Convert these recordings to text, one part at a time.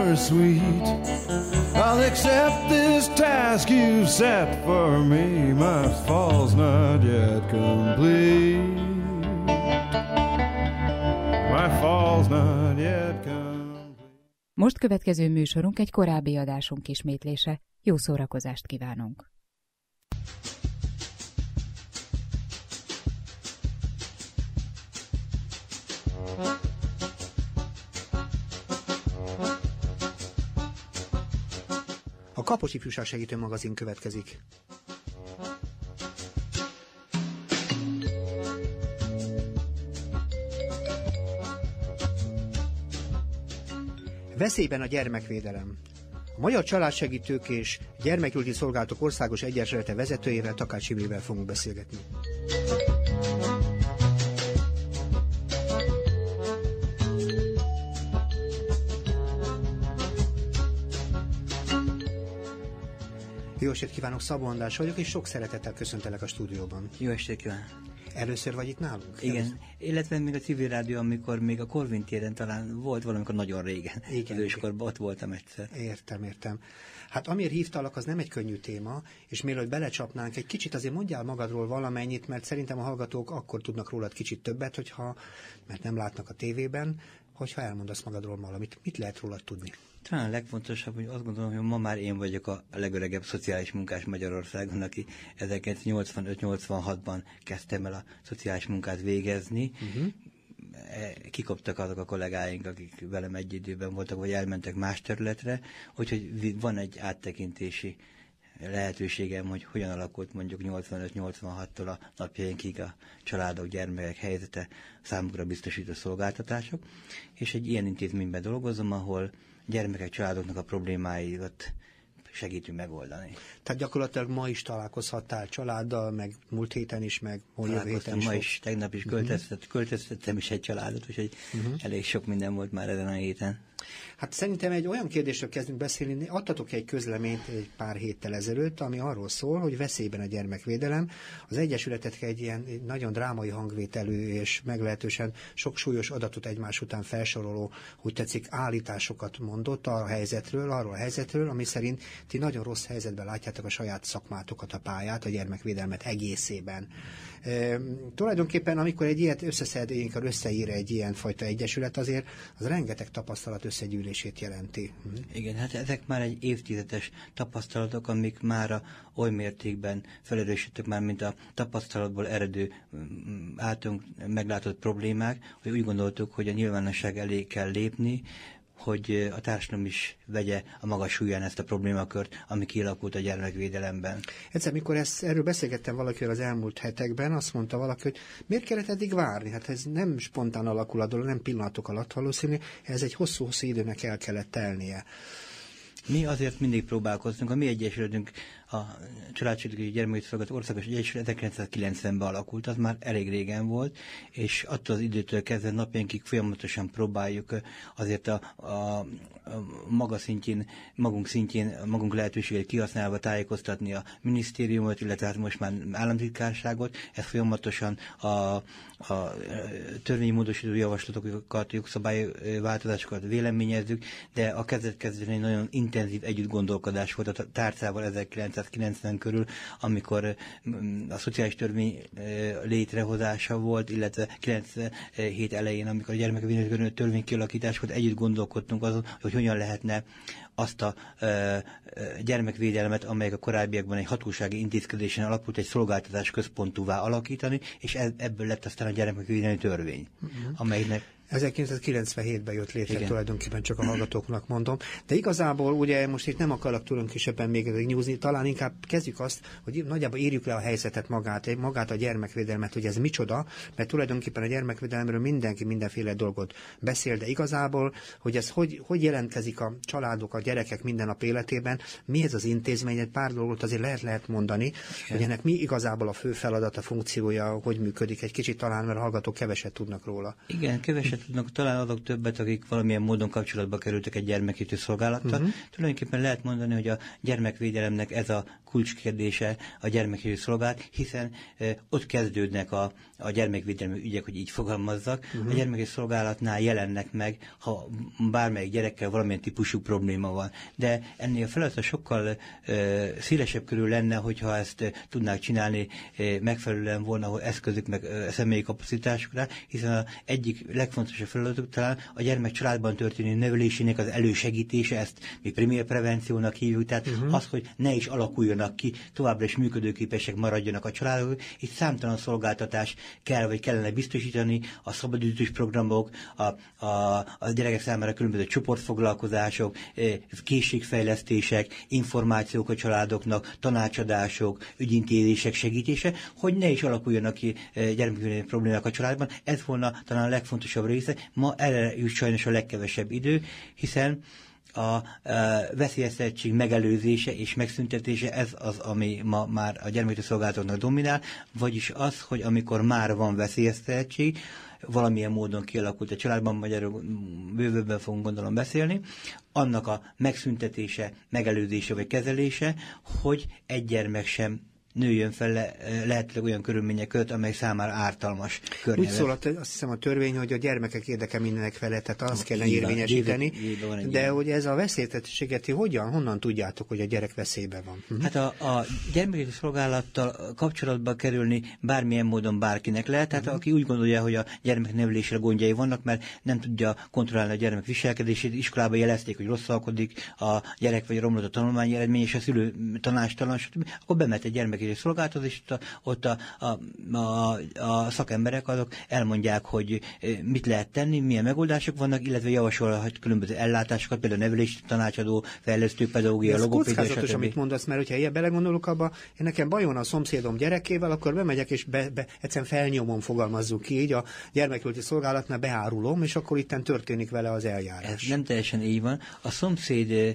are sweet. I'll accept this task you've set for me. My fall's not yet complete. My fall's not yet complete. Most következő műsorunk egy korábbi adásunk ismétlése. Jó szórakozást kívánunk! A Kapos Ifjúság Segítő Magazin következik. Veszélyben a gyermekvédelem. A Magyar Családsegítők és Gyermekjóléti Szolgálatok Országos Egyesülete vezetőjével, Takács Imrével fogunk beszélgetni. Jó estét kívánok, Szabó András vagyok, és sok szeretettel köszöntelek a stúdióban. Jó estét kívánok! Először vagy itt nálunk? Igen, illetve még a civil rádió, amikor még a Korvin téren talán volt valamikor nagyon régen. Igen. És akkor ott voltam egyszer. Értem. Hát amiért hívtalak, az nem egy könnyű téma, és mielőtt belecsapnánk, egy kicsit azért mondjál magadról valamennyit, mert szerintem a hallgatók akkor tudnak rólad kicsit többet, mert nem látnak a tévében, hogyha elmondasz magadról valamit. Mit lehet rólad tudni? Talán a legfontosabb, hogy azt gondolom, hogy ma már én vagyok a legöregebb szociális munkás Magyarországon, aki 1985-86-ban kezdtem el a szociális munkát végezni. Kikoptak azok a kollégáink, akik velem egy időben voltak, vagy elmentek más területre, úgyhogy van egy áttekintési lehetőségem, hogy hogyan alakult mondjuk 85-86-tól a napjainkig a családok, gyermekek helyzete, számukra biztosító szolgáltatások, és egy ilyen intézményben dolgozom, ahol gyermekek, családoknak a problémáikat segítünk megoldani. Tehát gyakorlatilag ma is találkozhattál családdal, meg múlt héten is, meg jövő héten is. Ma is, tegnap is költöztettem is egy családot, úgyhogy elég sok minden volt már ezen a héten. Hát szerintem egy olyan kérdésről kezdünk beszélni, adtatok egy közleményt egy pár héttel ezelőtt, ami arról szól, hogy veszélyben a gyermekvédelem. Az Egyesületet egy ilyen nagyon drámai hangvételű és meglehetősen sok súlyos adatot egymás után felsoroló, úgy tetszik, állításokat mondott arról a helyzetről, ami szerint ti nagyon rossz helyzetben látjátok a saját szakmátokat, a pályát, a gyermekvédelmet egészében. Tulajdonképpen, amikor egy ilyet összeír egy ilyen fajta egyesület, azért az rengeteg tapasztalat összegyűlését jelenti. Igen, hát ezek már egy évtizedes tapasztalatok, amik már oly mértékben felerősödtek már, mint a tapasztalatból eredő általunk meglátott problémák, hogy úgy gondoltuk, hogy a nyilvánosság elé kell lépni, hogy a társadalom is vegye a maga súlyán ezt a problémakört, ami kialakult a gyermekvédelemben. Egyszer, mikor erről beszélgettem valakivel az elmúlt hetekben, azt mondta valaki, hogy miért kellett eddig várni? Hát ez nem spontán alakul a dolog, nem pillanatok alatt valószínű, ez egy hosszú-hosszú időnek el kellett telnie. Mi azért mindig próbálkoztunk. A mi egyesületünk, a Családsegítő Gyermekjóléti Szolgálatok Országos Egyesület 1990-ben alakult, az már elég régen volt, és attól az időtől kezdve napjainkig folyamatosan próbáljuk azért a maga szintjén, magunk lehetőséget kihasználva tájékoztatni a minisztériumot, illetve hát most már államtitkárságot. Ez folyamatosan a törvénymódosító javaslatokat, jogszabályváltozásokat véleményezzük, de a kezdet-kezdetben egy nagyon intenzív együttgondolkodás volt a tárcával 1990 körül, amikor a szociális törvény létrehozása volt, illetve 97 elején, amikor a gyermekvédelmi törvény kialakítás volt, együtt gondolkodtunk azon, hogy hogyan lehetne azt a gyermekvédelmet, amelyek a korábbiakban egy hatósági intézkedésen alapult, egy szolgáltatás központúvá alakítani, és ebből lett aztán a gyermekvédelmi törvény, amelynek 1997-ben jött létre, tulajdonképpen csak a hallgatóknak mondom. De igazából ugye most itt nem akarok tulajdonképpen még nyúzni, talán inkább kezdjük azt, hogy nagyjából írjuk le a helyzetet magát a gyermekvédelmet, hogy ez micsoda, mert tulajdonképpen a gyermekvédelemről mindenki mindenféle dolgot beszél, de igazából, hogy ez hogy jelentkezik a családok, a gyerekek minden nap életében, mi ez az intézmény, egy pár dolgot azért lehet mondani, hogy ennek mi igazából a fő feladata, funkciója, hogy működik egy kicsit talán, mert a hallgatók keveset tudnak róla. Igen, keveset keveset tudnak, talán azok többet, akik valamilyen módon kapcsolatba kerültek egy gyermekvédő szolgálattal. Tulajdonképpen lehet mondani, hogy a gyermekvédelemnek ez a kulcskérdése a gyermekvédő szolgálat, hiszen ott kezdődnek a gyermekvédelmi ügyek, hogy így fogalmazzak. A gyermekvédő szolgálatnál jelennek meg, ha bármelyik gyerekkel valamilyen típusú probléma van. De ennél a feladat sokkal szélesebb körül lenne, hogyha ezt tudnák csinálni, megfelelően volna eszközük, meg személyi kapacitásokra, hiszen az egyik legfontosabb feladatuk talán a gyermek családban történő nevelésének az elősegítése, ezt mi primér prevenciónak hívjuk, tehát az, hogy ne is alakuljanak ki, továbbra is működőképesek maradjanak a családok. Itt számtalan szolgáltatás kell, vagy kellene biztosítani, a szabadidős programok, a gyerekek számára különböző csoportfoglalkozások, készségfejlesztések, információk a családoknak, tanácsadások, ügyintézések segítése, hogy ne is alakuljanak ki gyermekvédelmi problémák a családban. Ez volna talán a legfontosabb része. Ma erre jut sajnos a legkevesebb idő, hiszen a veszélyeztetettség megelőzése és megszüntetése, ez az, ami ma már a gyermekvédő szolgálatoknak dominál, vagyis az, hogy amikor már van veszélyeztetettség, valamilyen módon kialakult a családban, magyarul bővebben fogunk gondolom beszélni, annak a megszüntetése, megelőzése vagy kezelése, hogy egy gyermek sem nőjön fel lehetőleg olyan körülmények között, amely számára ártalmas környezet. Úgy szól, azt hiszem a törvény, hogy a gyermekek érdeke mindenek felett, tehát azt kellene érvényesíteni, de hogy ez a veszélytettséget, honnan tudjátok, hogy a gyerek veszélyben van? Hát a gyermekvédő szolgálattal kapcsolatba kerülni bármilyen módon bárkinek lehet, tehát aki úgy gondolja, hogy a gyermeknevelésre gondjai vannak, mert nem tudja kontrollálni a gyermek viselkedését, iskolában jelezték, hogy rosszalkodik a gyerek, vagy romlott a tanulmányi eredmény, és a szülő tanástalan, stb., akkor bemet egy gyermekvédő szolgálatot, és ott a szakemberek azok elmondják, hogy mit lehet tenni, milyen megoldások vannak, illetve javasolhat különböző ellátásokat, például nevelési tanácsadó, fejlesztő pedagógia, logopédia, stb. Ez kockázatos, amit mondasz, mert hogyha ilyen belegondolok abba, én nekem baj van a szomszédom gyerekével, akkor bemegyek, és egyszerűen felnyomom, fogalmazzuk ki, így a gyermekvédő szolgálatnál beárulom, és akkor itten történik vele az eljárás. Ez nem teljesen így van. A szomszéd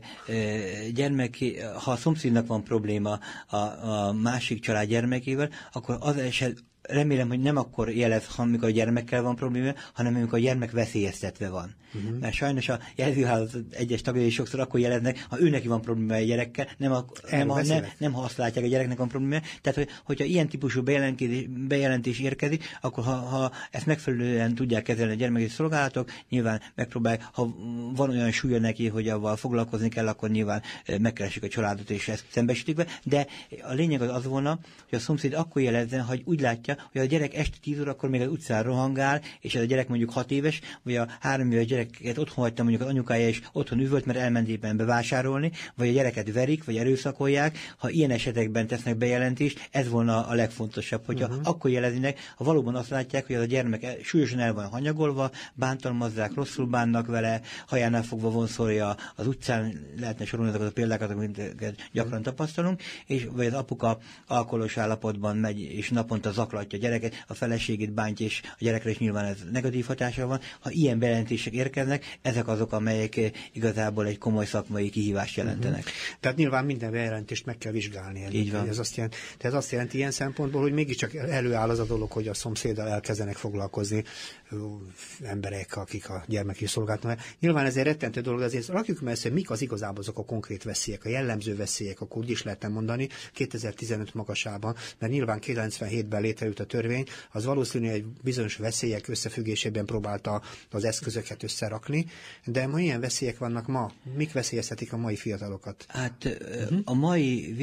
ha a szomszédnak van probléma a másik család gyermekével, akkor az eset remélem, hogy nem akkor jelez, amikor a gyermekkel van probléma, hanem amikor a gyermek veszélyeztetve van. Mert sajnos a jelzőhálózat egyes tagjai sokszor akkor jeleznek, ha őneki van probléma a gyerekkel, nem ha azt látják, a gyereknek van probléma. Tehát, hogyha ilyen típusú bejelentés érkezik, akkor ha ezt megfelelően tudják kezelni a gyermeki szolgálatok, nyilván megpróbálják, ha van olyan súlya neki, hogy avval foglalkozni kell, akkor nyilván megkeresik a családot, és ezt szembesítik be. De a lényeg az volna, hogy a szomszéd akkor jelezzen, hogy úgy látja, hogy a gyerek este 10 órakor még az utcán rohangál, és ez a gyerek mondjuk 6 éves, vagy a 3 éves gyereket otthon hagyta, mondjuk az anyukája is otthon üvölt, mert elment éppen bevásárolni, vagy a gyereket verik, vagy erőszakolják. Ha ilyen esetekben tesznek bejelentést, ez volna a legfontosabb, hogyha akkor jeleznek, ha valóban azt látják, hogy az a gyermek súlyosan el van hanyagolva, bántalmazzák, rosszul bánnak vele, hajánál fogva vonszolja az utcán, lehetne sorolni azokat a példákat, amiket gyakran tapasztalunk, és vagy az apuka alkoholos állapotban megy, és naponta zaklatja a gyereket, a feleségét bántja, és a gyerekre is nyilván ez negatív hatással van. Ha ilyen bejelentések érkeznek, ezek azok, amelyek igazából egy komoly szakmai kihívást jelentenek. Tehát nyilván minden bejelentést meg kell vizsgálni. Így van. Ez azt jelenti ilyen szempontból, hogy mégiscsak előáll az a dolog, hogy a szomszéddal elkezdenek foglalkozni emberek, akik a gyermeki szolgálatnak. Nyilván ez egy rettentő dolog, azért rakjuk meg ezt, hogy mik az igazából azok a konkrét veszélyek, a jellemző veszélyek, akkor úgy is lehetne mondani 2015 magasában, mert nyilván 97-ben létrejött a törvény, az valószínűleg egy bizonyos veszélyek összefüggésében próbálta az eszközöket összerakni, de milyen veszélyek vannak ma? Mik veszélyeztetik a mai fiatalokat? Hát a mai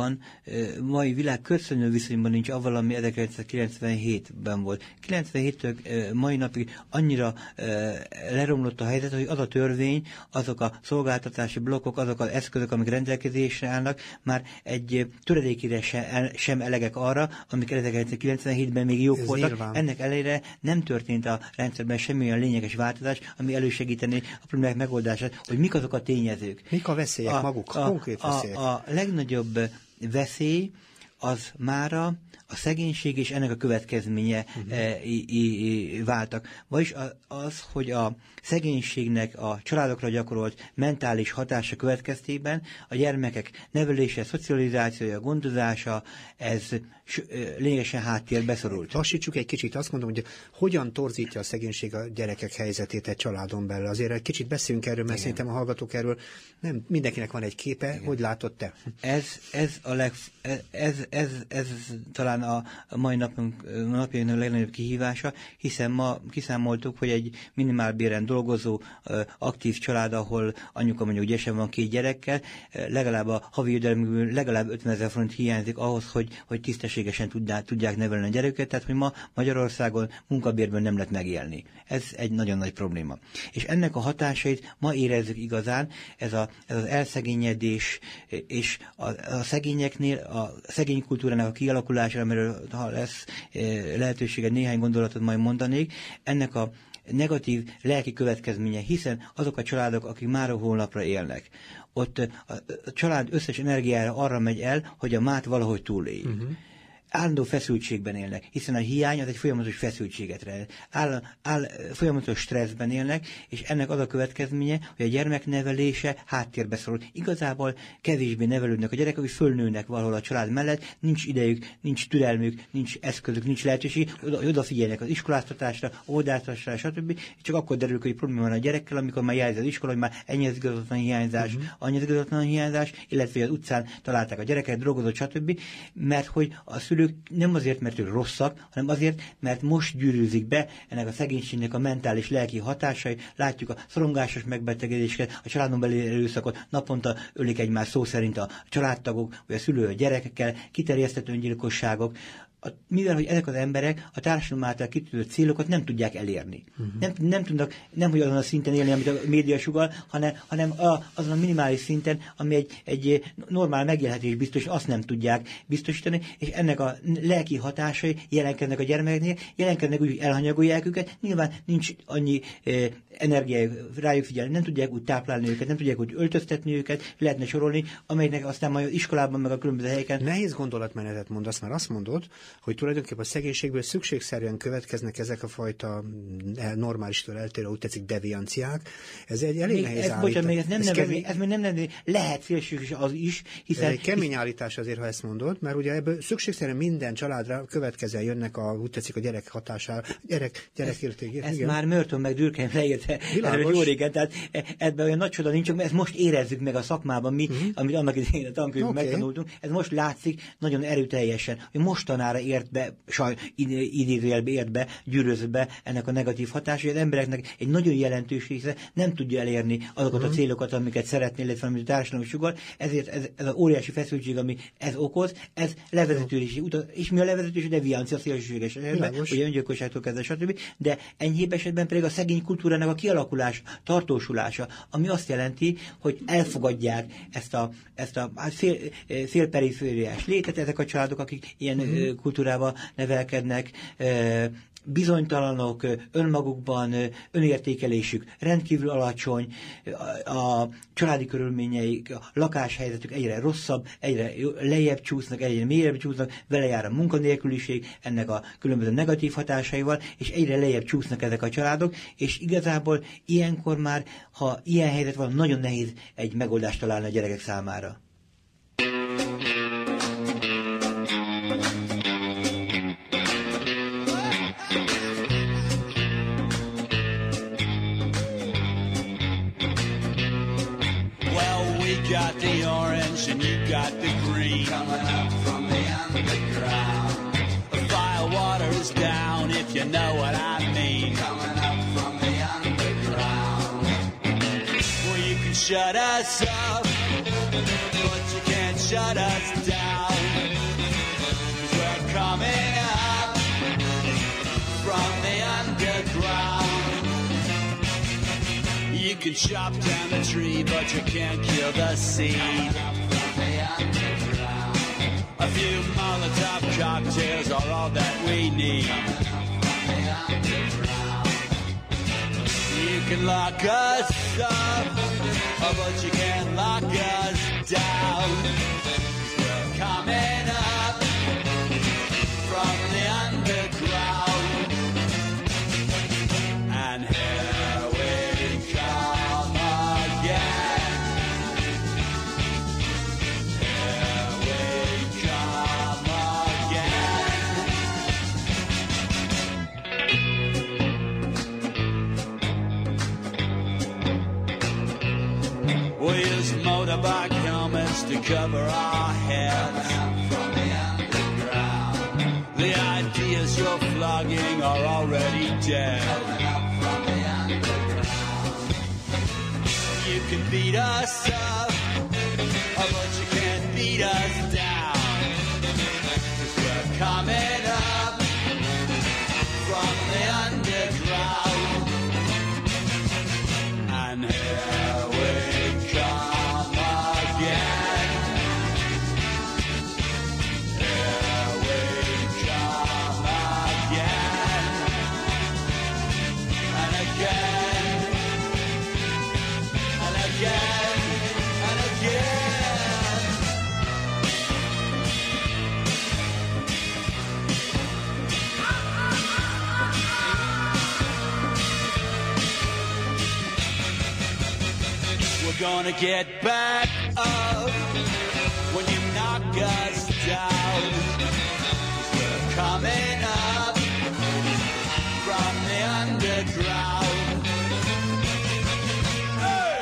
világ köszönő viszonyban nincs avval, ami 1997-ben volt. 97-től mai napig annyira leromlott a helyzet, hogy az a törvény, azok a szolgáltatási blokkok, azok az eszközök, amik rendelkezésre állnak, már egy töredékére sem elegek arra, amik 1997-ben még jók voltak. Nyilván. Ennek ellenére nem történt a rendszerben semmilyen lényeges változás, ami elősegíteni a problémák megoldását, hogy mik azok a tényezők. Mik a veszélyek maguk, konkrét veszélyek? A legnagyobb veszély az mára a szegénység és ennek a következménye váltak. Vagyis az, hogy a szegénységnek a családokra gyakorolt mentális hatása következtében a gyermekek nevelése, szocializációja, gondozása, ez lényegesen háttérbe szorult. Lassítsuk egy kicsit, azt mondom, hogy hogyan torzítja a szegénység a gyerekek helyzetét egy családon belül. Azért egy kicsit beszéljünk erről, mert szerintem a hallgatók erről nem mindenkinek van egy képe. Igen. Hogy látod te? Ez talán a mai napjainknak legnagyobb kihívása, hiszen ma kiszámoltuk, hogy egy minimálbéren dolgozó aktív család, ahol anyuka mondjuk ügyesen van 2 gyerekkel, legalább a havi jövedelmükből legalább 50 000 forint hiányzik ahhoz, hogy tisztességesen tudják nevelni a gyerekeket, tehát hogy ma Magyarországon munkabérből nem lehet megélni. Ez egy nagyon nagy probléma. És ennek a hatásait ma érezzük igazán, ez az elszegényedés, és a szegényeknél, a szegény kultúrának a kialakulása, amiről ha lesz lehetősége, néhány gondolatot majd mondanék, ennek a negatív lelki következménye, hiszen azok a családok, akik már a holnapra élnek, ott a család összes energiára arra megy el, hogy a mát valahogy túléljük. Állandó feszültségben élnek, hiszen a hiány az egy folyamatos feszültséget rejt. Folyamatos stresszben élnek, és ennek az a következménye, hogy a gyermek nevelése háttérbe szorul. Igazából kevésbé nevelődnek a gyerekek, hogy fölnőnek valahol a család mellett, nincs idejük, nincs türelmük, nincs eszközük, nincs lehetőség, odafigyelnek az iskoláztatásra, óvodáztatásra, stb. Csak akkor derül, hogy probléma van a gyerekkel, amikor már jelzi az iskola, hogy már ennyi az igazatlan hiányzás, annyi az igazatlan hiányzás, illetve az utcán találták a gyereket, drogozott, stb. Mert hogy a szülők nem azért, mert ők rosszak, hanem azért, mert most gyűrűzik be ennek a szegénységnek a mentális, lelki hatásai. Látjuk a szorongásos megbetegedéseket, a családon belüli erőszakot, naponta ölik egymást szó szerint a családtagok, vagy a szülő a gyerekekkel, kiterjesztett öngyilkosságok. Mivel, hogy ezek az emberek a társadalom által kitűzött célokat nem tudják elérni. Nem tudnak, nem hogy azon a szinten élni, amit a média sugall, hanem azon a minimális szinten, ami egy normál megélhetés biztos, azt nem tudják biztosítani, és ennek a lelki hatásai jelenkednek a gyermekeknél, jelenkednek úgy, hogy elhanyagolják őket, nyilván nincs annyi energiájuk rájuk figyelni, nem tudják úgy táplálni őket, nem tudják úgy öltöztetni őket, lehetne sorolni, amelynek aztán majd az iskolában, meg a különböző helyeken. Nehéz gondolatmenetet mondasz, mert azt mondod, hogy tulajdonképpen a szegénységből szükségszerűen következnek ezek a fajta normálistól eltérő, úgy tetszik, devianciák. Ez egy elég nehéz állítás. Ez még nem nevezni, lehet szélsőséges az is, hiszen... Egy kemény állítás azért, ha ezt mondod, mert ugye ebből szükségszerűen minden családra következően jönnek úgy tetszik a gyerek hatására, gyerekérték. Ez már Merton meg Durkheim leírte erről jó régen, tehát ebben olyan nagy csoda nincs, csak ezt most érezzük meg a szakmában mi, amit annak idején a tankönyvben megtanultunk, ez most látszik nagyon erőteljesen, hogy mostanára ért be, idézőjelbe ért be, gyűrözött be ennek a negatív hatás, hogy az embereknek egy nagyon jelentős része nem tudja elérni azokat a célokat, amiket szeretné, illetve amit a társadalom sugal, ezért ez az óriási feszültség, ami ez okoz, ez levezetőségi utat, és mi a levezetős, deviancia, szélsőséges esetben, ugye öngyilkosságtól kezdve, stb. De enyhébb esetben pedig a szegény kultúrának a kialakulása, tartósulása, ami azt jelenti, hogy elfogadják ezt a félperifériás létet, ezek a családok, akik ilyen kultúrában nevelkednek, bizonytalanok önmagukban, önértékelésük rendkívül alacsony, a családi körülményeik, a lakáshelyzetük egyre rosszabb, egyre lejjebb csúsznak, egyre mélyebb csúsznak, vele jár a munkanélküliség ennek a különböző negatív hatásaival, és egyre lejjebb csúsznak ezek a családok, és igazából ilyenkor már, ha ilyen helyzet van, nagyon nehéz egy megoldást találni a gyerekek számára. Got the orange and you got the green coming up from the underground. The fire water is down, if you know what I mean. Coming up from the underground. Well, you can shut us up, but you can't shut us down. 'Cause we're coming up from the underground. You can chop down the tree, but you can't kill the seed. A few Molotov cocktails are all that we need. You can lock us up, but you can't lock us down. 'Cause we're coming up use motorbike helmets to cover our heads. From the underground. The ideas you're flogging are already dead. From the underground. You can beat us up, but you can't beat us down. 'Cause we're coming up from the underground. And here we come again. Here we come again. And again. And again. And again. We're gonna get back up when you knock us down. 'Cause we're coming up from the underground. Hey!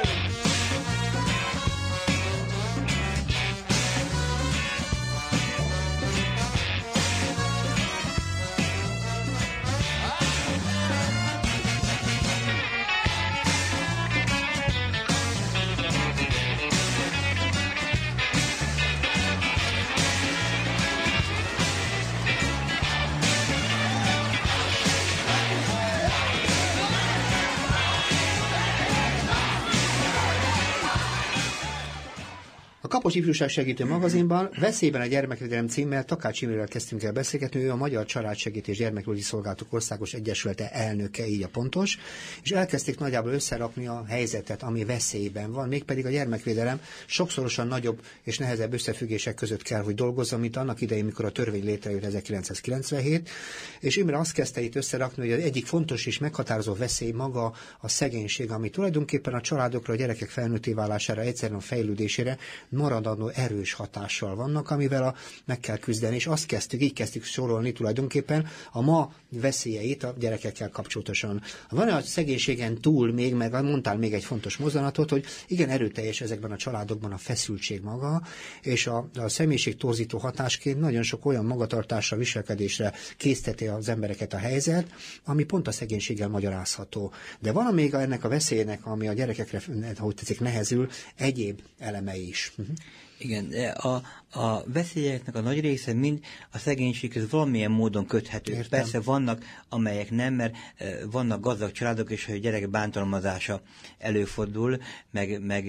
A Kapos Ifjúság Segítő magazinban Veszélyben a gyermekvédelem címmel Takács Imrével kezdtünk el beszélgetni, ő a Magyar Családsegítés Gyermekjogi Szolgálatok Országos Egyesülete elnöke, így a pontos, és elkezdték nagyjából összerakni a helyzetet, ami veszélyben van, mégpedig a gyermekvédelem sokszorosan nagyobb és nehezebb összefüggések között kell, hogy dolgozzon, mint annak idején, mikor a törvény létrejött 1997, és Imre azt kezdte itt összerakni, hogy az egyik fontos és meghatározó veszély maga a szegénység, ami tulajdonképpen a családokra, a gyerekek felnőtté válására, egyszerűen a fejlődésére maradandó erős hatással vannak, amivel meg kell küzdeni, és azt kezdtük, így kezdtük sorolni tulajdonképpen a ma veszélyeit a gyerekekkel kapcsolatosan. Van a szegénységen túl még, meg mondtál még egy fontos mozzanatot, hogy igen erőteljes ezekben a családokban a feszültség maga, és a személyiség torzító hatásként nagyon sok olyan magatartásra, viselkedésre készteti az embereket a helyzet, ami pont a szegénységgel magyarázható. De van még ennek a veszélynek, ami a gyerekekre, ahogy tetszik, nehezül, egyéb elemei is. Igen, a veszélyeknek a nagy része mind a szegénységhez valamilyen módon köthető. Értem. Persze vannak, amelyek nem, mert vannak gazdag családok, és a gyerek bántalmazása előfordul, meg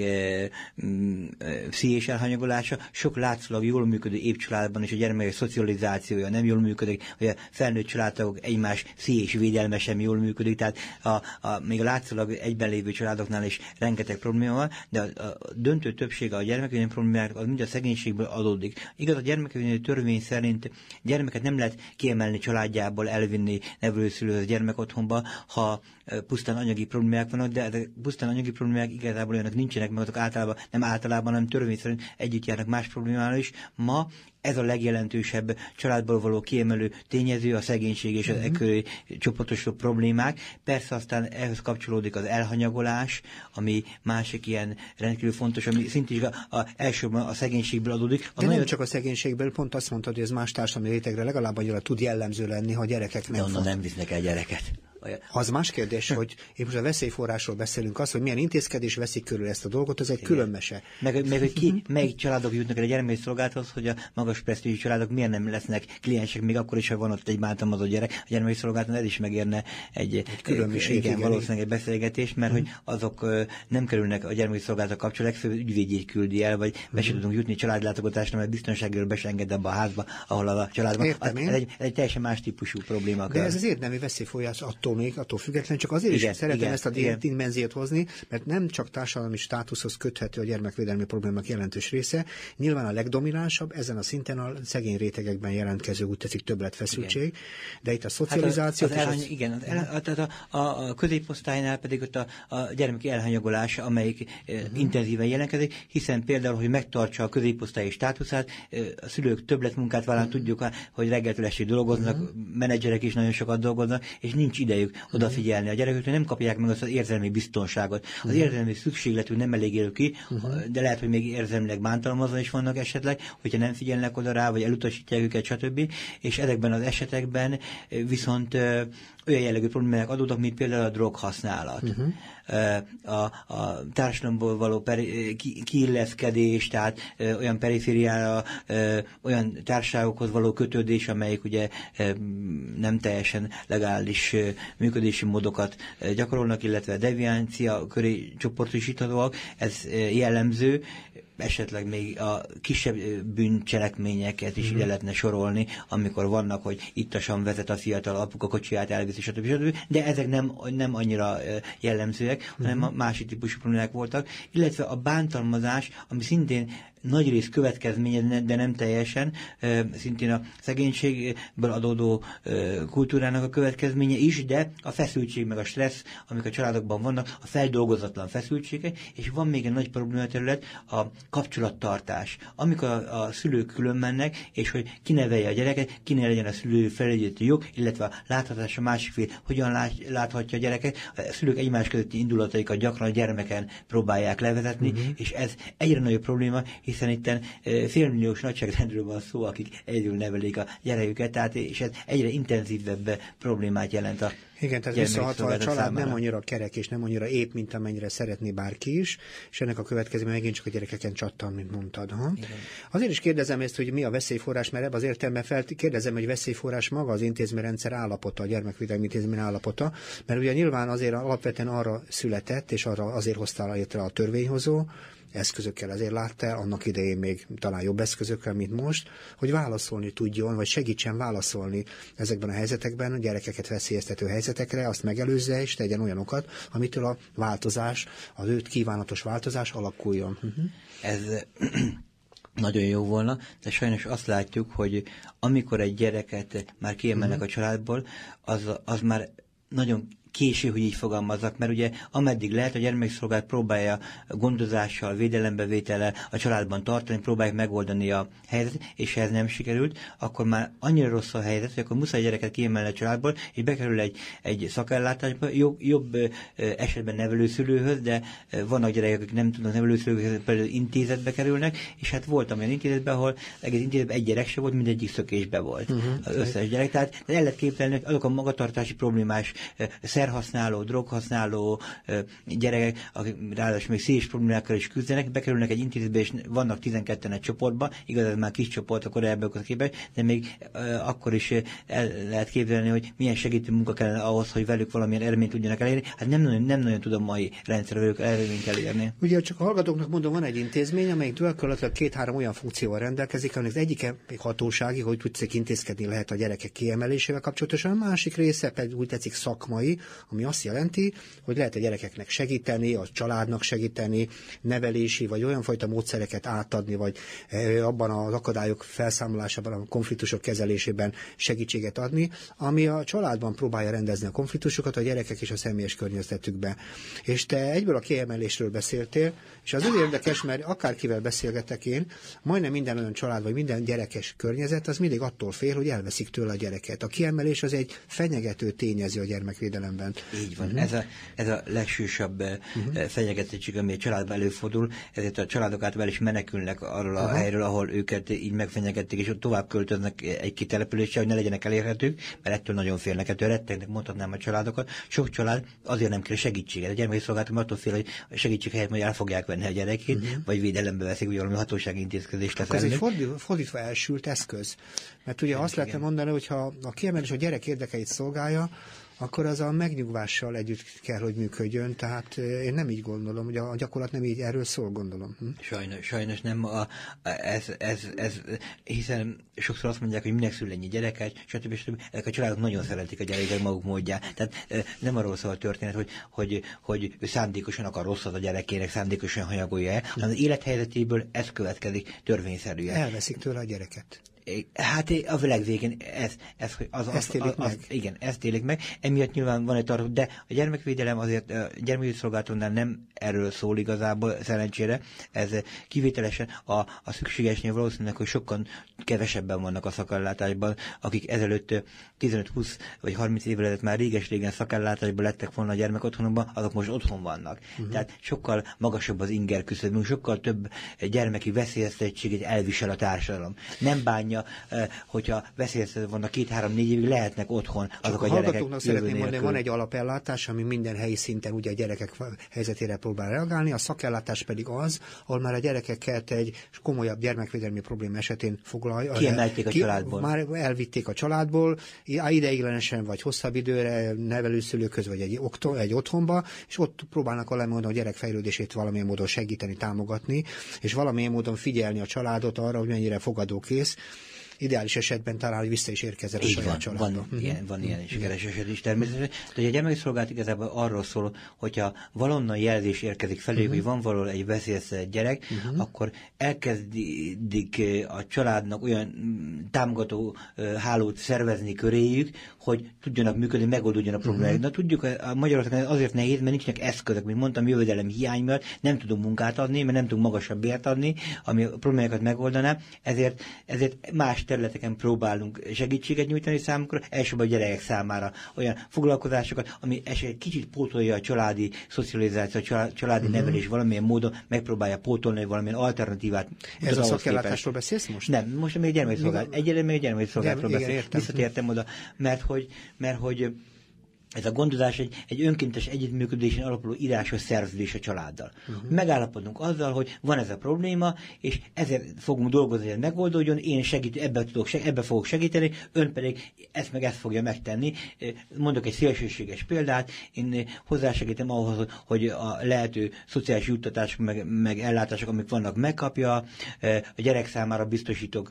pszichés elhanyagolása. Sok látszólag jól működő épp családban is a gyermekek szocializációja nem jól működik, vagy a felnőtt családok egymás pszichés védelme sem jól működik, tehát még a látszólag egyben lévő családoknál is rengeteg probléma van, de a döntő többsége a gyermekvédelmi problémák az mind a szegénységből adódik. Igaz, a gyermekvédelmi törvény szerint gyermeket nem lehet kiemelni családjából, elvinni nevelőszülőhöz gyermekotthonba, ha pusztán anyagi problémák vannak, de ezek pusztán anyagi problémák igazából olyanok nincsenek, mert azok általában nem törvény szerint együtt járnak más problémával is. Ma ez a legjelentősebb családból való kiemelő tényező, a szegénység és az ekköré csoportosuló problémák. Persze aztán ehhez kapcsolódik az elhanyagolás, ami másik ilyen rendkívül fontos, ami szintén elsősorban a szegénységből adódik. De nem csak a szegénységből, pont azt mondtad, hogy ez más társadalmi rétegre legalább annyira tud jellemző lenni, ha a gyerekek nem. De onnan nem visznek el gyereket. Az más kérdés, hogy én most a veszélyforrásról beszélünk, az, hogy milyen intézkedés veszik körül ezt a dolgot, az egy külön mese. Meg hogy melyik családok jutnak el a gyermekszolgálathoz, hogy a magas presztízsű családok miért nem lesznek kliensek, még akkor is, ha van ott egy bántalmazott gyerek a gyermekszolgálaton, ez is megérne egy külön is, igen, valószínűleg egy beszélgetés, mert hogy azok nem kerülnek a gyermekszolgálatok kapcsolatban, legfőbb ügyvédjét küldi el, vagy be sem tudunk jutni családlátogatásra, mert biztonságról be sem enged abba a házba, ahol a családban. Ez egy teljesen más típusú probléma. De ez az érdemi veszélyforrás attól függetlenül, csak azért is szeretem ezt a dimenziót hozni, mert nem csak társadalmi státuszhoz köthető a gyermekvédelmi problémák jelentős része, nyilván a legdominánsabb ezen a szinten a szegény rétegekben jelentkező, úgy tetszik, többletfeszültség, de itt a szocializáció... A középosztálynál pedig ott a gyermeki elhanyagolás, amelyik intenzíven jelentkezik, hiszen például, hogy megtartsa a középosztályi státuszát, a szülők többletmunkát vállalnak, tudjuk, hogy reggeltől estig dolgoznak, menedzserek is nagyon sokat dolgoznak, és nincs idejük rájuk odafigyelni. A gyerekek nem kapják meg azt az érzelmi biztonságot. Az érzelmi szükségletük nem elég élő ki, de lehet, hogy még érzelmileg bántalmazva is vannak esetleg, hogyha nem figyelnek oda rá, vagy elutasítják őket, stb. És ezekben az esetekben viszont olyan jellegű problémák adódnak, mint például a droghasználat. A társadalomból való kiilleszkedés, tehát olyan perifériára, olyan társaságokhoz való kötődés, amelyik ugye nem teljesen legális működési módokat gyakorolnak, illetve deviancia köré csoportosíthatóak, ez jellemző. Esetleg még a kisebb bűncselekményeket is ide lehetne sorolni, amikor vannak, hogy ittasan vezet a fiatal, apuka kocsiját elviszi, stb. De ezek nem annyira jellemzőek, hanem a másik típusú problémák voltak, illetve a bántalmazás, ami szintén nagy rész következménye, de nem teljesen, szintén a szegénységből adódó kultúrának a következménye is, de a feszültség meg a stressz, amik a családokban vannak, a feldolgozatlan feszültségek, és van még egy nagy problématerület, a kapcsolattartás. Amikor a szülők külön mennek, és hogy kinevelje a gyereket, kinél legyen a szülő felügyeleti jog, illetve a láthatás a másik fél, hogyan láthatja a gyereket, a szülők egymás közötti indulataikat gyakran a gyermeken próbálják levezetni, és ez egyre nagyobb probléma, hiszen itten félmilliós nagyságrendről van szó, akik egyedül nevelik a gyereküket, tehát, és ez egyre intenzívebb problémát jelent a igen, tehát visszahatva a család nem annyira kerek és nem annyira épp, mint amennyire szeretné bárki is, és ennek a következménye megint csak a gyerekeken csattan, mint mondtad. Azért is kérdezem ezt, hogy mi a veszélyforrás, mert ebben az értelemben kérdezem, hogy veszélyforrás maga az intézményrendszer állapota, a gyermekvédelmi intézmény állapota, mert ugye nyilván azért alapvetően arra született, és arra azért hozta létre a törvényhozó, eszközökkel azért látta el, annak idején még talán jobb eszközökkel, mint most, hogy válaszolni tudjon, vagy segítsen válaszolni ezekben a helyzetekben, a gyerekeket veszélyeztető helyzetekre, azt megelőzze és tegyen olyanokat, amitől a változás, az őt kívánatos változás alakuljon. Ez nagyon jó volna, de sajnos azt látjuk, hogy amikor egy gyereket már kiemelnek a családból, az már nagyon késő, hogy így fogalmazzak, mert ugye ameddig lehet, a gyermekszolgálat próbálja gondozással, védelembevétellel a családban tartani, próbálják megoldani a helyzetet, és ha ez nem sikerült, akkor már annyira rossz a helyzet, hogy akkor muszáj gyereket kiemelni a családból, és bekerül egy szakellátásba, jobb esetben nevelőszülőhöz, de vannak gyerekek, akik nem tudnak nevelőszülőhöz, például intézetbe kerülnek, és hát voltam olyan intézetben, ahol egész intézetben egy gyerek se volt, mindegyik szökésbe volt. Az összes gyerek. Tehát el lehet képzelni, hogy azok a magatartási problémás szerhasználó, droghasználó gyerekek, akik ráadásul még szíves problémákkal is küzdenek, bekerülnek egy intézetbe, és vannak 12-en egy csoportba, igaz, ez már kis csoport a korábbiakhoz képest, de még akkor is el lehet képzelni, hogy milyen segítő munka kellene ahhoz, hogy velük valamilyen eredményt tudjanak elérni. Hát nem nagyon tudom mai rendszer velük eredményt elérni. Ugye csak a hallgatóknak mondom, van egy intézmény, amelyik gyakorlatilag 2-3 olyan funkcióval rendelkezik, aminek az egyike még hatósági, hogy tudsz intézkedni lehet a gyerekek kiemelésével kapcsolatosan, a másik része pedig úgy tetszik szakmai, ami azt jelenti, hogy lehet a gyerekeknek segíteni, a családnak segíteni, nevelési vagy olyan fajta módszereket átadni, vagy abban az akadályok felszámolásában, a konfliktusok kezelésében segítséget adni, ami a családban próbálja rendezni a konfliktusokat, a gyerekek és a személyes környezetükbe. És te egyből a kiemelésről beszéltél, és az úgy érdekes, mert akárkivel beszélgetek én, majdnem minden olyan család, vagy minden gyerekes környezet, az mindig attól fél, hogy elveszik tőle a gyereket. A kiemelés az egy fenyegető tényező a gyermekvédelemben. Így van. Ez a legsősebb fenyegetettség, ami a családban előfordul, ezért a családok általában is menekülnek arról a helyről, ahol őket így megfenyegették, és ott tovább költöznek egy kitelepülésre, hogy ne legyenek elérhetők, mert ettől nagyon félnek, ettől rettegnek, mondhatnám a családokat. Sok család azért nem kér segítséget. A gyermeki szolgálatom attól fél, hogy a segítség helyett majd el fogják venni a gyerekét, vagy védelembe veszik, vagy valami hatósági intézkedést lesz. Ez egy fordítva elsült eszköz. Mert ugye azt lehetne mondani, hogy ha a kiemelés a gyerek érdekeit szolgálja, akkor az a megnyugvással együtt kell, hogy működjön. Tehát én nem így gondolom, hogy a gyakorlat nem így erről szól, gondolom. Sajnos nem. Hiszen sokszor azt mondják, hogy minek szül ennyi gyereket, stb. Ezek a családok nagyon szeretik a gyerekek maguk módján. Tehát nem arról szól a történet, hogy ő szándékosan akar rosszat a gyerekének, szándékosan hanyagolja el, hanem az élethelyzetéből ez következik törvényszerűen. Elveszik tőle a gyereket. Hát a világ végén ezt élik meg. Emiatt nyilván van egy tartó, de a gyermekvédelem azért a gyermekvédelmi szolgálatoknál nem erről szól igazából, szerencsére. Ez kivételesen a szükségesnél valószínűleg, hogy sokkal kevesebben vannak a szakellátásban, akik ezelőtt 15-20 vagy 30 évvel ezelőtt már réges-régen szakellátásban lettek volna a gyermekotthonokban, azok most otthon vannak. Tehát sokkal magasabb az inger küszöb, sokkal több gyermeki veszélyeztetettséget elvisel a társadalom. Nem bánja, hogyha veszélyeztetve vannak 2-3-4 évig, lehetnek otthon azok a gyerekek. Hallgatóknak szeretném mondani, van egy alapellátás, ami minden helyi szinten ugye a gyerekek helyzetére próbál reagálni, a szakellátás pedig az, ahol már a gyerekeket egy komolyabb gyermekvédelmi probléma esetén foglalja. Kiemelték a családból. Már elvitték a családból, ideiglenesen vagy hosszabb időre nevelőszülőköz vagy egy otthonba, és ott próbálnak valamilyen módon a gyerek fejlődését valamilyen módon segíteni, támogatni, és valamilyen módon figyelni a családot arra, hogy mennyire fogadókész. Ideális esetben talán, hogy vissza is érkezzen a saját családba. Van ilyen is, sikeres eset is természetesen. De a gyermeki szolgálat igazából arról szól, hogyha valonnan jelzés érkezik felé, hogy van valahol egy veszélyeztetett gyerek, akkor elkezdik a családnak olyan támogató hálót szervezni köréjük, hogy tudjanak működni, megoldódjon a problémájuk. Na tudjuk, a Magyarországon azért nehéz, mert nincsenek eszközök, mint mondtam, jövedelem hiány miatt nem tudunk munkát adni, mert nem tudunk magasabb bért adni, ami a problémákat megoldaná, ezért más területeken próbálunk segítséget nyújtani számukra, elsősorban a gyerekek számára olyan foglalkozásokat, ami esetleg kicsit pótolja a családi szocializáció, a családi nevelés valamilyen módon megpróbálja pótolni valamilyen alternatívát. Ez a szakellátásról beszélsz most? Nem, most még gyermeki szolgálat. Egyelőre még gyermeki szolgálatról beszélek. Visszatértem oda, mert hogy ez a gondozás egy önkéntes együttműködésen alapuló írásos szerződés a családdal. Megállapodunk azzal, hogy van ez a probléma, és ezért fogunk dolgozni, hogy megoldódjon, én ebbe fogok segíteni, ön pedig ezt fogja megtenni. Mondok egy szélsőséges példát, én hozzásegítem ahhoz, hogy a lehető szociális juttatások, meg ellátások, amik vannak, megkapja, a gyerek számára biztosítok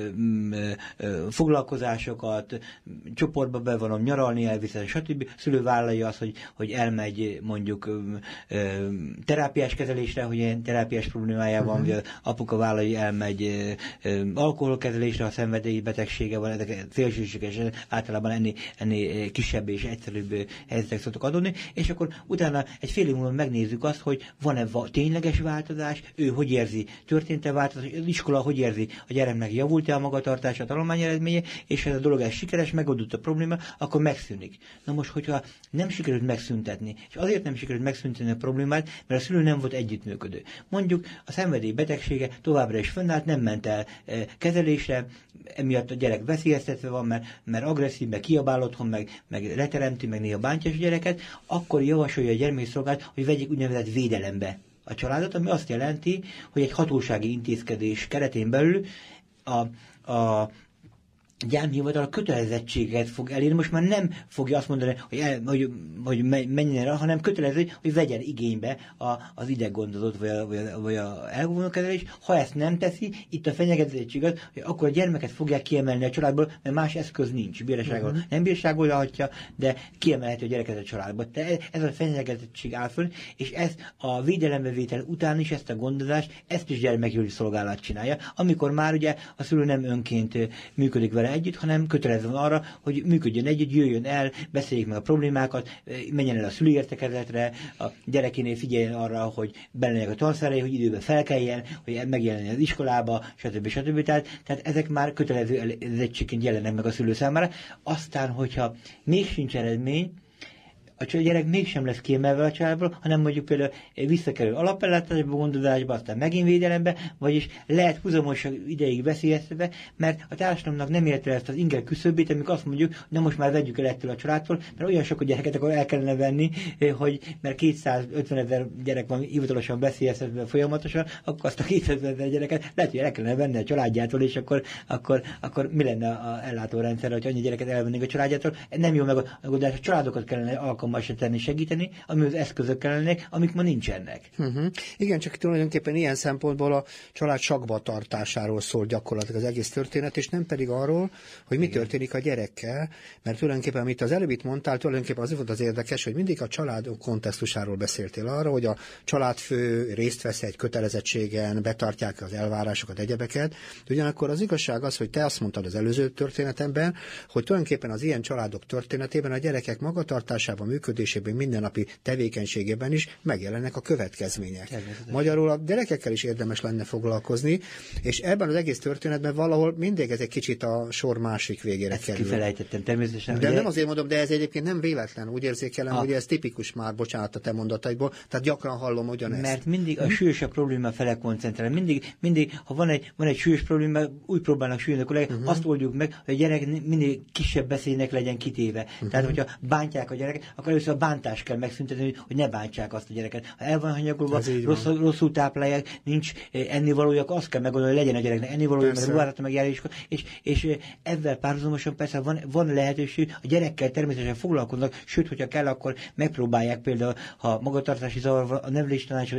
foglalkozásokat, csoportba bevonom, nyaralni elviszem, stb. Szülő vállalja azt, hogy elmegy mondjuk terápiás kezelésre, hogy ilyen terápiás problémája van, vagy apuka vállalja, elmegy alkoholkezelésre, ha szenvedélyi betegsége van, ezek szélsőségesen általában ennél kisebb és egyszerűbb helyzetek szoktak adni, és akkor utána egy fél év múlva megnézzük azt, hogy van-e tényleges változás, ő hogy érzi, történt-e változás, az iskola hogy érzi, a gyereknek javult-e a magatartása, a tanulmány eredménye, és ha ez a dolog sikeres, megoldott a probléma, akkor megszűnik. Na most, hogyha nem sikerült megszüntetni, és azért nem sikerült megszüntetni a problémát, mert a szülő nem volt együttműködő. Mondjuk a szenvedély betegsége továbbra is fönnállt, nem ment el kezelésre, emiatt a gyerek veszélyeztetve van, mert agresszív, meg kiabál otthon, meg leteremti, meg néha bántja a gyereket, akkor javasolja a gyermeki szolgálat, hogy vegyék úgynevezett védelembe a családot, ami azt jelenti, hogy egy hatósági intézkedés keretén belül a gyámhivatal kötelezettséget fog elérni, most már nem fogja azt mondani, hogy menjen el, hanem kötelező, hogy vegyen igénybe az ideggondozót, vagy a elvonókezelés. Ha ezt nem teszi, itt a fenyegetettség az, hogy akkor a gyermeket fogják kiemelni a családból, mert más eszköz nincs. Bírságol nem bírságolhatja, de kiemelheti a gyereket a családból. De ez a fenyegetettség áll föl, és ez a védelembevétel után is ezt a gondozást, ezt is gyermekjogi szolgálat csinálja, amikor már ugye a szülő nem önként működik vele együtt, hanem kötelező arra, hogy működjön együtt, jöjjön el, beszéljék meg a problémákat, menjen el a szülőértekezletre, a gyerekénél figyeljen arra, hogy benne a tanszerei, hogy időben felkeljen, hogy megjelenjen az iskolába, stb. Tehát ezek már kötelezettségként jelennek meg a szülő számára. Aztán, hogyha még sincs eredmény, a gyerek mégsem lesz kiemelve a családból, hanem mondjuk például visszakerül alapellátásba, gondozásba, aztán megint védelembe, vagyis lehet húzamos ideig veszélyeztetve, mert a társadalomnak nem érte ezt az inger küszöbét, amikor azt mondjuk, hogy most már vegyük el ettől a családtól, mert olyan sok gyereket akkor el kellene venni, mert 250 000 gyerek van hivatalosan veszélyeztetve folyamatosan, akkor azt a 250 000 gyereket lehet, hogy el kellene venni a családjától, és akkor mi lenne az ellátórendszer, hogy annyi gyereket elvennénk a családjától? Nem jó megoldás, a családokat kellene alkalmazni alkalmas se tenni, segíteni, amihoz eszközök kellenek, amik ma nincsenek. Igen, csak tulajdonképpen ilyen szempontból a család sakba tartásáról szól gyakorlatilag az egész történet, és nem pedig arról, hogy mi történik a gyerekkel, mert tulajdonképpen, amit az előbb itt mondtál, tulajdonképpen az volt az érdekes, hogy mindig a család kontextusáról beszéltél arra, hogy a családfő részt vesz egy kötelezettségen, betartják az elvárásokat, egyebeket. Ugyanakkor az igazság az, hogy te azt mondtad az előző történetemben, hogy tulajdonképpen az ilyen családok történetében a gyerekek magatartásában, működésében, mindennapi tevékenységében is megjelennek a következmények. Magyarul a gyerekekkel is érdemes lenne foglalkozni, és ebben az egész történetben valahol mindig ez egy kicsit a sor másik végére kerül. Kifelejtettem természetesen. De nem azért mondom, de ez egyébként nem véletlen. Úgy érzékelem, hogy ez tipikus már, bocsánat a te mondataidból, tehát gyakran hallom ugyanezt. Mert mindig a súlyosabb probléma fele koncentrál. Mindig, ha van egy súlyos probléma, úgy próbálnak súlyolni a kollégák, azt oldjuk meg, hogy a gyerek mindig kisebb veszélynek legyen kitéve. Tehát, hogyha bántják a gyereket, akkor először a bántást kell megszüntetni, hogy ne bántsák azt a gyereket. Ha el van hanyagolva, rosszul táplálják, nincs ennivalója, akkor azt kell megoldani, hogy legyen a gyereknek ennivalója, mert ruházata megjárás, és ezzel párhuzamosan persze van lehetőség, a gyerekkel természetesen foglalkoznak, sőt, hogyha kell, akkor megpróbálják például, ha magatartási zavar van, a neveléstanács